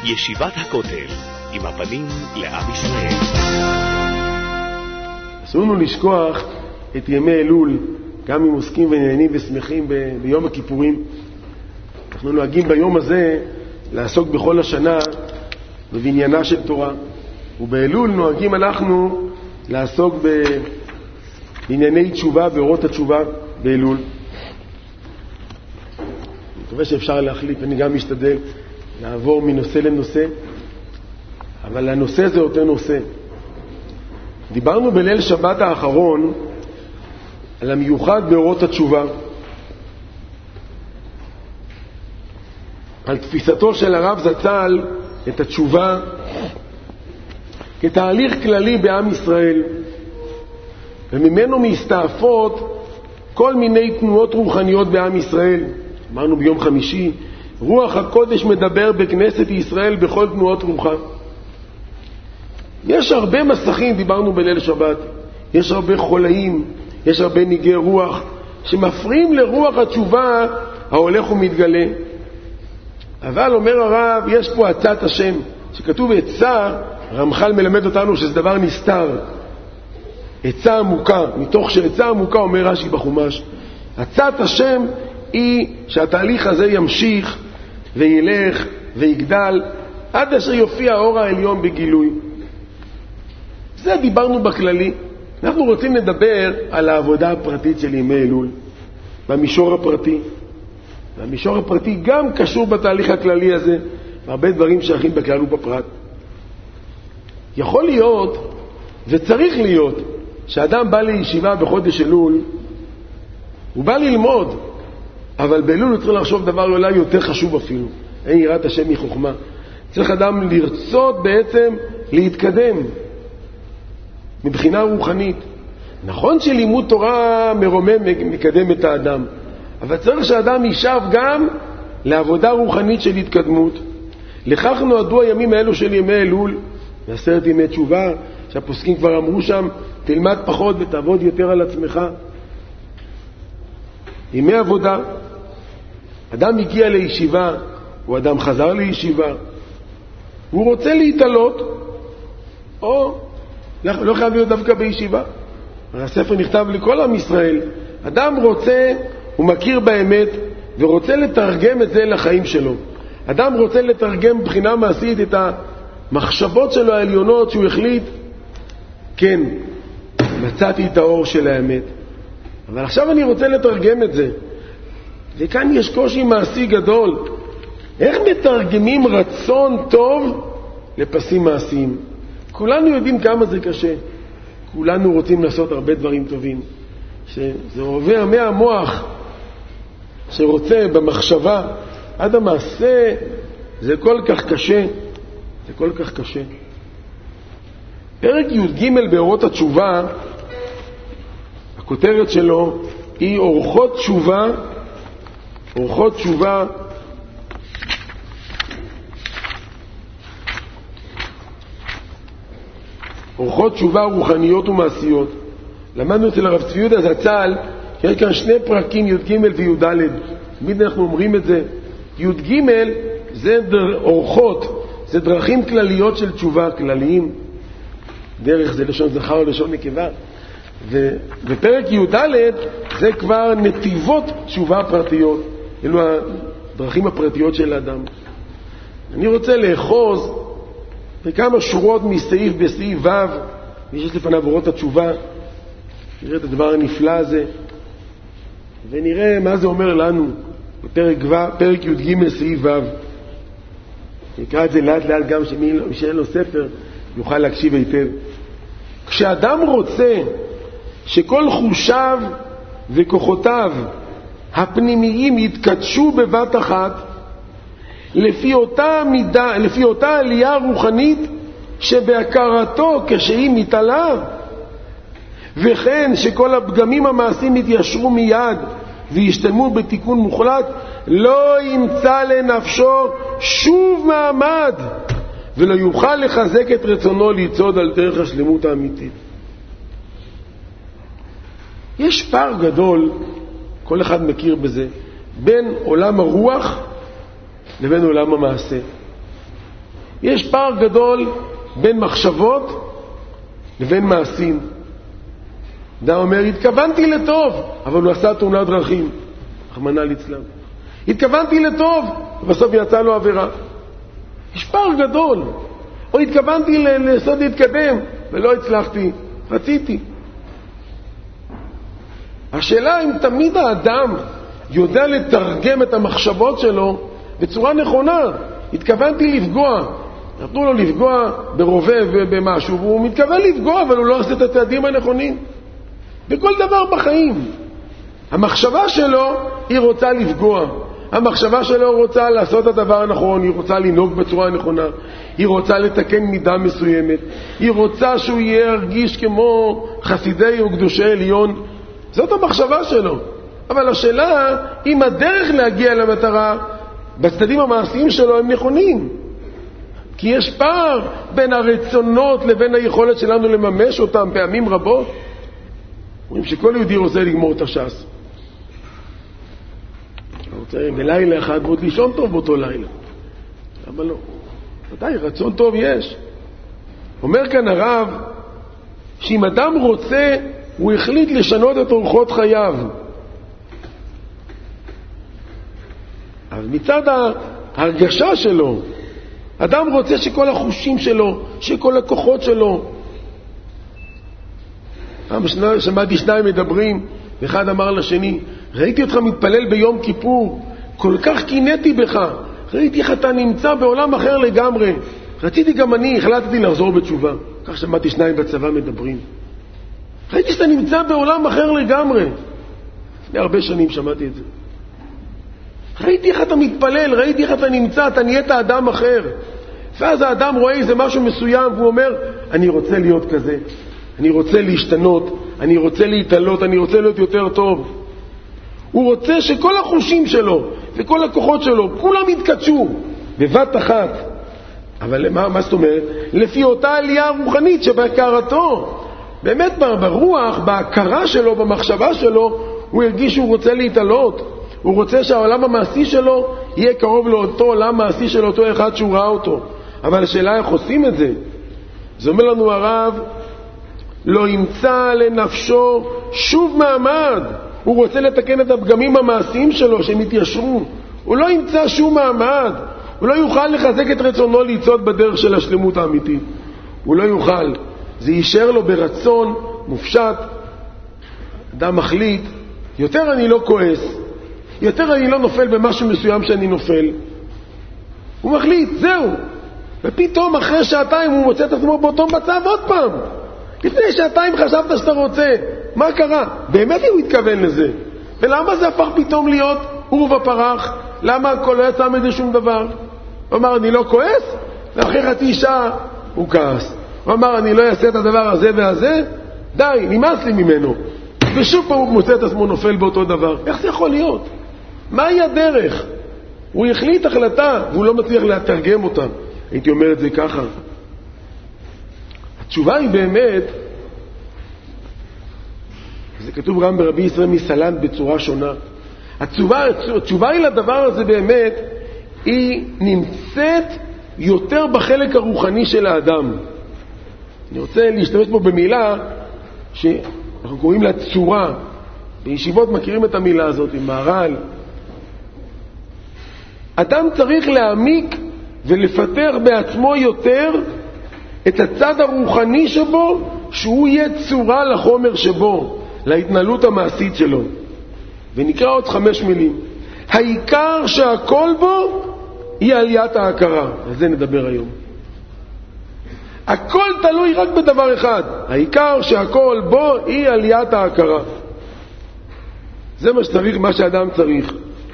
ישיבת הכותל, עם הפנים לעם ישראל. אסור לנו לשכוח את ימי אלול, גם אם עוסקים ונהנים ושמחים ביום הכיפורים. אנחנו נוהגים ביום הזה לעסוק בכל השנה בבניינה של תורה, ובאלול נוהגים אנחנו לעסוק בענייני תשובה, באורות התשובה באלול. אני מקווה שאפשר להחליף, אני גם משתדל לעבור מנושא לנושא, אבל הנושא זה אותו נושא. דיברנו בליל שבת האחרון על המיוחד באורות התשובה, על תפיסתו של הרב זצ"ל את התשובה כתהליך כללי בעם ישראל, וממנו מסתעפות כל מיני תנועות רוחניות בעם ישראל. אמרנו ביום חמישי, רוח הקודש מדבר בכנסת ישראל בכל תנועות רוחה. יש הרבה מסכים, דיברנו בליל שבת, יש הרבה חולאים, יש הרבה ניגי רוח שמפריעים לרוח התשובה ההולך ומתגלה. אבל אומר הרב, יש פה עצת השם, שכתוב עצה, רמח"ל מלמד אותנו שזה דבר נסתר, עצה עמוקה. מתוך שעצה עמוקה אומר רש"י בחומש, עצת השם היא שהתהליך הזה ימשיך וילך ויגדל עד אשר יופיע האור העליון בגילוי. זה דיברנו בכללי. אנחנו רוצים לדבר על העבודה הפרטית של ימי אלול במישור הפרטי. והמישור הפרטי גם קשור בתהליך הכללי הזה, והרבה דברים שייכים בכלל ובפרט. יכול להיות וצריך להיות שאדם בא לישיבה בחודש אלול, הוא בא ללמוד, אבל באלול הוא צריך לחשוב דבר אולי יותר חשוב אפילו. אין יראת השם מחוכמה. צריך אדם לרצות בעצם להתקדם מבחינה רוחנית. נכון שלימוד תורה מרומם מקדם את האדם, אבל צריך שהאדם יישב גם לעבודה רוחנית של התקדמות. לכך נועדו הימים האלו של ימי אלול, ועשרת ימי תשובה, שהפוסקים כבר אמרו שם, תלמד פחות ותעבוד יותר על עצמך. ימי עבודה. אדם הגיע לישיבה, או אדם חזר לישיבה, הוא רוצה להתעלות, או לא חייב להיות דווקא בישיבה. הספר נכתב לכל עם ישראל. אדם רוצה, הוא מכיר באמת, ורוצה לתרגם את זה לחיים שלו. אדם רוצה לתרגם מבחינה מעשית את המחשבות שלו העליונות, שהוא החליט, כן, מצאתי את האור של האמת. אבל עכשיו אני רוצה לתרגם את זה. וכאן יש קושי מעשי גדול. איך מתרגמים רצון טוב לפסים מעשיים? כולנו יודעים כמה זה קשה. כולנו רוצים לעשות הרבה דברים טובים. שזה עובר מהמוח שרוצה במחשבה עד המעשה, זה כל כך קשה. זה כל כך קשה. פרק י"ג באורות התשובה, הכותרת שלו היא אורחות תשובה, אורחות תשובה, אורחות תשובה רוחניות ומעשיות. למדנו אצל הרב צבי יהודה זצ"ל שיש כאן שני פרקים, י"ג וי"ד. תמיד אנחנו אומרים את זה. י"ג זה אורחות, זה דרכים כלליות של תשובה, כלליים. דרך זה לשון זכר או לשון נקבה. ופרק י"ד זה כבר נתיבות תשובה פרטיות. אלו הדרכים הפרטיות של האדם. אני רוצה לאחוז בכמה שורות מסעיף בסעיף ו', מי שיש לפניו אורות התשובה, נראה את הדבר הנפלא הזה, ונראה מה זה אומר לנו בפרק י"ג סעיף ו'. נקרא את זה לאט לאט גם שמי שאין לו ספר יוכל להקשיב היטב. כשאדם רוצה שכל חושיו וכוחותיו הפנימיים יתקדשו בבת אחת, לפי אותה עלייה רוחנית שבהכרתו כשהיא מתעלה, וכן שכל הפגמים המעשיים יתיישרו מיד וישתלמו בתיקון מוחלט, לא ימצא לנפשו שוב מעמד ולא יוכל לחזק את רצונו לצעוד על דרך השלמות האמיתית. יש פער גדול, כל אחד מכיר בזה, בין עולם הרוח לבין עולם המעשה. יש פער גדול בין מחשבות לבין מעשים. אדם אומר, התכוונתי לטוב, אבל הוא עשה תאונת דרכים. רחמנא ליצלן. התכוונתי לטוב, ובסוף יצא לו עבירה. יש פער גדול. או התכוונתי לעשות להתקדם, ולא הצלחתי, רציתי. השאלה אם תמיד האדם יודע לתרגם את המחשבות שלו בצורה נכונה. התכוונתי לפגוע. נתנו לו לפגוע ברובה ובמשהו, והוא מתכוון לפגוע, אבל הוא לא עושה את הצעדים הנכונים. בכל דבר בחיים. המחשבה שלו היא רוצה לפגוע. המחשבה שלו רוצה לעשות את הדבר הנכון, היא רוצה לנהוג בצורה הנכונה, היא רוצה לתקן מידה מסוימת, היא רוצה שהוא ירגיש כמו חסידי וקדושי עליון. זאת המחשבה שלו. אבל השאלה, אם הדרך להגיע למטרה בצדדים המעשיים שלו הם נכונים. כי יש פער בין הרצונות לבין היכולת שלנו לממש אותם פעמים רבות. אומרים שכל יהודי רוצה לגמור את הש"ס. הוא רוצה בלילה אחד ועוד לישון טוב באותו לילה. למה לא? ודאי, רצון טוב יש. אומר כאן הרב, שאם אדם רוצה, הוא החליט לשנות את אורחות חייו. אבל מצד ההרגשה שלו, אדם רוצה שכל החושים שלו, שכל הכוחות שלו. שמעתי שניים מדברים, ואחד אמר לשני, ראיתי אותך מתפלל ביום כיפור, כל כך קינאתי בך, ראיתי איך אתה נמצא בעולם אחר לגמרי. רציתי גם אני, החלטתי לחזור בתשובה. כך שמעתי שניים בצבא מדברים. ראיתי שאתה נמצא בעולם אחר לגמרי. לפני הרבה שנים שמעתי את זה. ראיתי איך אתה מתפלל, ראיתי איך אתה נמצא, אתה נהיית אדם אחר. ואז האדם רואה איזה משהו מסוים, והוא אומר, אני רוצה להיות כזה, אני רוצה להשתנות, אני רוצה להתעלות, אני רוצה להיות יותר טוב. הוא רוצה שכל החושים שלו וכל הכוחות שלו, כולם יתקדשו בבת אחת. אבל מה זאת אומרת? לפי אותה עלייה רוחנית שבהכרתו. באמת ברוח, בהכרה שלו, במחשבה שלו, הוא הרגיש שהוא רוצה להתעלות. הוא רוצה שהעולם המעשי שלו יהיה קרוב לאותו עולם מעשי של אותו אחד שהוא ראה אותו. אבל השאלה איך עושים את זה? זה אומר לנו הרב, לא ימצא לנפשו שוב מעמד. הוא רוצה לתקן את הפגמים המעשיים שלו שהם יתיישרו. הוא לא ימצא שום מעמד. הוא לא יוכל לחזק את רצונו ליצוד בדרך של השלמות האמיתית. הוא לא יוכל. זה יישאר לו ברצון מופשט. אדם מחליט, יותר אני לא כועס, יותר אני לא נופל במשהו מסוים שאני נופל. הוא מחליט, זהו. ופתאום אחרי שעתיים הוא מוצא את עצמו באותו מצב עוד פעם. לפני שעתיים חשבת שאתה רוצה. מה קרה? באמת הוא התכוון לזה. ולמה זה הפך פתאום להיות עורב הפרח? למה הכל לא יצא מזה שום דבר? הוא אמר, אני לא כועס? ואחרי חצי שעה הוא כעס. הוא אמר, אני לא אעשה את הדבר הזה והזה? די, נמאס לי ממנו. ושוב פעם הוא מוצא את עצמו נופל באותו דבר. איך זה יכול להיות? מהי הדרך? הוא החליט החלטה והוא לא מצליח לתרגם אותה. הייתי אומר את זה ככה. התשובה היא באמת, זה כתוב גם ברבי ישראל מסלנט בצורה שונה. התשובה היא לדבר הזה באמת, היא נמצאת יותר בחלק הרוחני של האדם. אני רוצה להשתמש פה במילה שאנחנו קוראים לה צורה. בישיבות מכירים את המילה הזאת, עם מהר"ל. אדם צריך להעמיק ולפתח בעצמו יותר את הצד הרוחני שבו, שהוא יהיה צורה לחומר שבו, להתנהלות המעשית שלו. ונקרא עוד 5 מילים. העיקר שהכל בו היא עליית ההכרה. על זה נדבר היום. הכל תלוי רק בדבר אחד. העיקר שהכל בו היא עליית ההכרה. זה מה שצריך, מה שאדם צריך.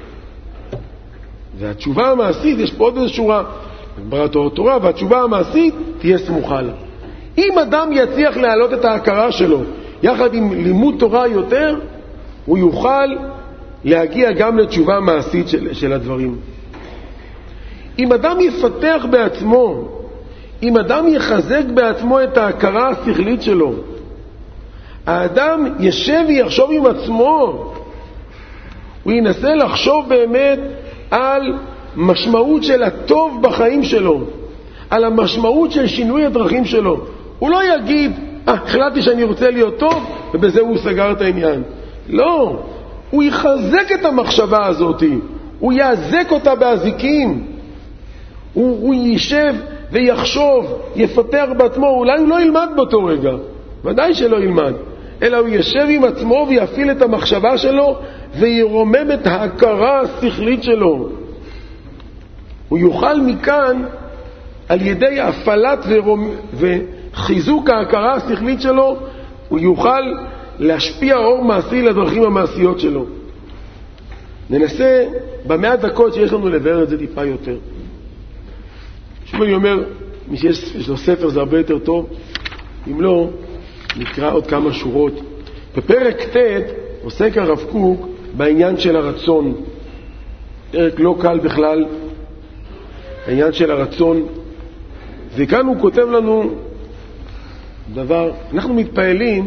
והתשובה המעשית, יש פה עוד איזו שורה, בראת התורה, והתשובה המעשית תהיה סמוכה לה. אם אדם יצליח להעלות את ההכרה שלו, יחד עם לימוד תורה יותר, הוא יוכל להגיע גם לתשובה מעשית של הדברים. אם אדם יפתח בעצמו, אם אדם יחזק בעצמו את ההכרה השכלית שלו, האדם ישב ויחשוב עם עצמו, הוא ינסה לחשוב באמת על משמעות של הטוב בחיים שלו, על המשמעות של שינוי הדרכים שלו. הוא לא יגיד, החלטתי שאני רוצה להיות טוב, ובזה הוא סגר את העניין. לא, הוא יחזק את המחשבה הזאת, הוא יעזק אותה באזיקים, הוא יישב ויחשוב, יפתח בעצמו, אולי הוא לא ילמד באותו רגע, ודאי שלא ילמד, אלא הוא ישב עם עצמו ויפעיל את המחשבה שלו וירומם את ההכרה השכלית שלו. הוא יוכל מכאן, על ידי הפעלת וחיזוק ההכרה השכלית שלו, הוא יוכל להשפיע אור מעשי לדרכים המעשיות שלו. ננסה במאה דקות שיש לנו לבאר את זה טיפה יותר. שוב אני אומר, מי שיש לו ספר זה הרבה יותר טוב, אם לא, נקרא עוד כמה שורות. בפרק ט' עוסק הרב קוק בעניין של הרצון. פרק לא קל בכלל, העניין של הרצון. וכאן הוא כותב לנו דבר, אנחנו מתפעלים,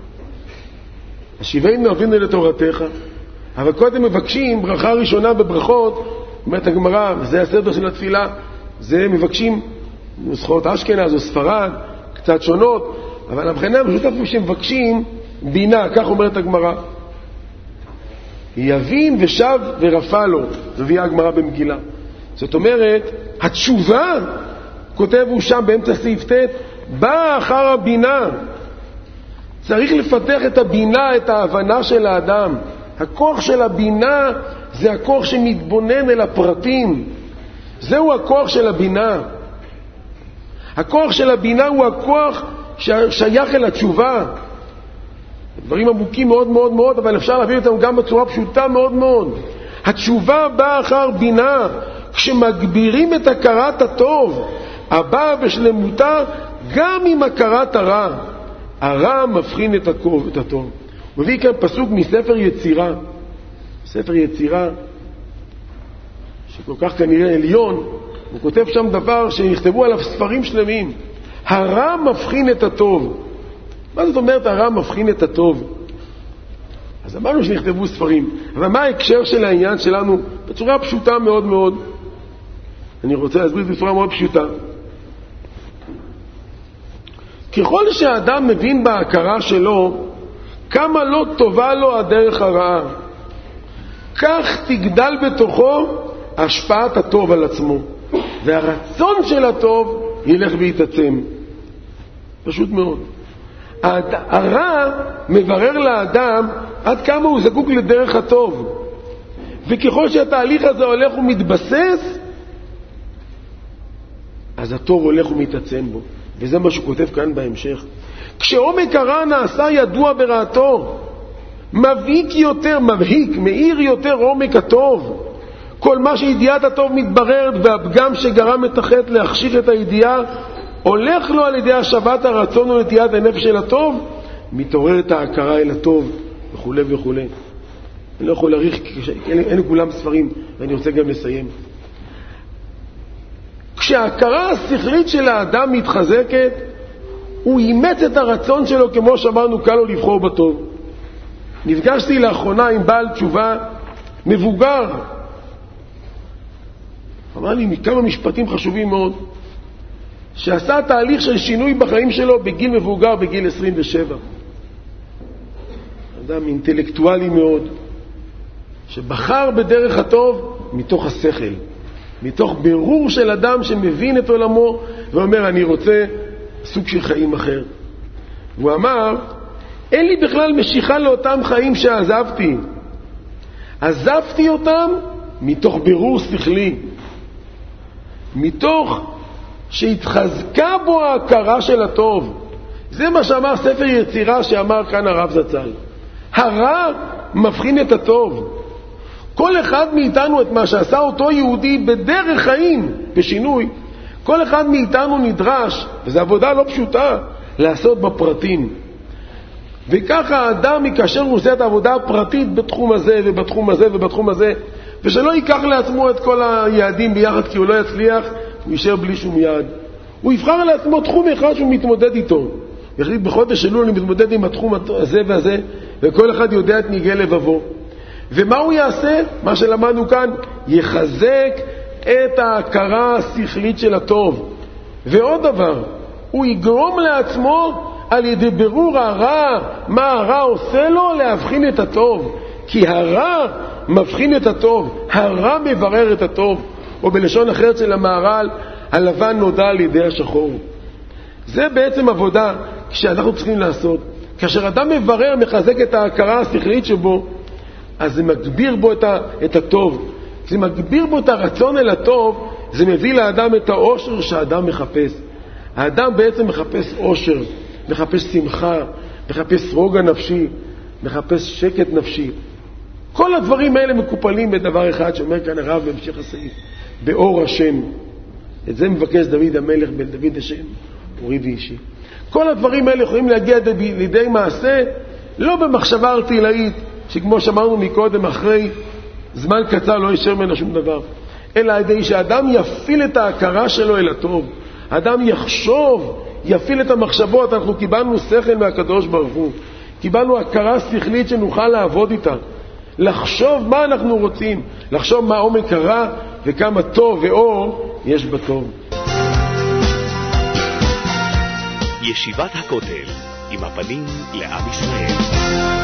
השיבנו אבינו לתורתך, אבל קודם מבקשים ברכה ראשונה בברכות, אומרת הגמרא, וזה הסדר של התפילה, זה מבקשים נוסחות אשכנז או ספרד, קצת שונות, אבל הבחינה המשותף שמבקשים בינה, כך אומרת הגמרא. יבין ושב ורפא לו, מביאה הגמרא במגילה. זאת אומרת, התשובה, כותב הוא שם באמצע סעיף ט', באה אחר הבינה. צריך לפתח את הבינה, את ההבנה של האדם. הכוח של הבינה זה הכוח שמתבונן אל הפרטים. זהו הכוח של הבינה. הכוח של הבינה הוא הכוח ששייך אל התשובה. דברים עמוקים מאוד מאוד מאוד, אבל אפשר להביא אותם גם בצורה פשוטה מאוד מאוד. התשובה באה אחר בינה. כשמגבירים את הכרת הטוב, הבאה בשלמותה גם עם הכרת הרע. הרע מבחין את הטוב. הוא מביא כאן פסוק מספר יצירה. ספר יצירה, שכל כך כנראה עליון, הוא כותב שם דבר שנכתבו עליו ספרים שלמים. הרע מבחין את הטוב. מה זאת אומרת הרע מבחין את הטוב? אז אמרנו שנכתבו ספרים. אבל מה ההקשר של העניין שלנו? בצורה פשוטה מאוד מאוד. אני רוצה להסביר בצורה מאוד פשוטה. ככל שהאדם מבין בהכרה שלו, כמה לא טובה לו הדרך הרעה, כך תגדל בתוכו השפעת הטוב על עצמו, והרצון של הטוב ילך ויתעצם. פשוט מאוד. הרע מברר לאדם עד כמה הוא זקוק לדרך הטוב, וככל שהתהליך הזה הולך ומתבסס, אז הטוב הולך ומתעצם בו. וזה מה שהוא כותב כאן בהמשך. כשעומק הרע נעשה ידוע ברעתו, מבהיק יותר, מאיר יותר עומק הטוב. כל מה שידיעת הטוב מתבררת, והפגם שגרם את החטא להכשיר את הידיעה, הולך לו על ידי השבת הרצון ונטיית הנפש של הטוב, מתעוררת ההכרה אל הטוב, וכו' וכו'. אני לא יכול להאריך, אין כולם ספרים, ואני רוצה גם לסיים. כשההכרה השכלית של האדם מתחזקת, הוא אימץ את הרצון שלו, כמו שאמרנו, קל לו לבחור בטוב. נפגשתי לאחרונה עם בעל תשובה מבוגר. אמר לי כמה משפטים חשובים מאוד, שעשה תהליך של שינוי בחיים שלו בגיל מבוגר, בגיל 27. אדם אינטלקטואלי מאוד, שבחר בדרך הטוב מתוך השכל, מתוך בירור של אדם שמבין את עולמו ואומר, אני רוצה סוג של חיים אחר. הוא אמר, אין לי בכלל משיכה לאותם חיים שעזבתי. עזבתי אותם מתוך בירור שכלי, מתוך שהתחזקה בו ההכרה של הטוב. זה מה שאמר ספר יצירה שאמר כאן הרב זצ"ל. הרע מבחין את הטוב. כל אחד מאיתנו, את מה שעשה אותו יהודי בדרך חיים, בשינוי, כל אחד מאיתנו נדרש, וזו עבודה לא פשוטה, לעשות בפרטים. וככה האדם כאשר הוא עושה את העבודה הפרטית בתחום הזה ובתחום הזה ובתחום הזה, ושלא ייקח לעצמו את כל היעדים ביחד, כי הוא לא יצליח, הוא יישאר בלי שום יעד. הוא יבחר לעצמו תחום אחד שהוא מתמודד איתו. יחליט בחודש אלול אני מתמודד עם התחום הזה והזה, וכל אחד יודע את ניגי לבבו. ומה הוא יעשה? מה שלמדנו כאן, יחזק את ההכרה השכלית של הטוב. ועוד דבר, הוא יגרום לעצמו על ידי בירור הרע, מה הרע עושה לו, להבחין את הטוב. כי הרע מבחין את הטוב, הרע מברר את הטוב, או בלשון אחרת של המהר"ל, הלבן נודע על ידי השחור. זה בעצם עבודה שאנחנו צריכים לעשות. כאשר אדם מברר, מחזק את ההכרה השכלית שבו, אז זה מגביר בו את הטוב. זה מגביר בו את הרצון אל הטוב, זה מביא לאדם את האושר שהאדם מחפש. האדם בעצם מחפש אושר, מחפש שמחה, מחפש רוגע נפשי, מחפש שקט נפשי. כל הדברים האלה מקופלים בדבר אחד שאומר כאן הרב בהמשך הסעיף, באור השם. את זה מבקש דוד המלך בן דוד השם, אורי ואישי. כל הדברים האלה יכולים להגיע לידי מעשה, לא במחשבה ארטילאית, שכמו שאמרנו מקודם, אחרי זמן קצר לא יישאר ממנו שום דבר, אלא על ידי שאדם יפעיל את ההכרה שלו אל הטוב. אדם יחשוב, יפעיל את המחשבות. אנחנו קיבלנו שכל מהקדוש ברוך הוא, קיבלנו הכרה שכלית שנוכל לעבוד איתה, לחשוב מה אנחנו רוצים, לחשוב מה עומק הרע וכמה טוב ואור יש בטוב. ישיבת הכותל, עם הפנים לעם ישראל.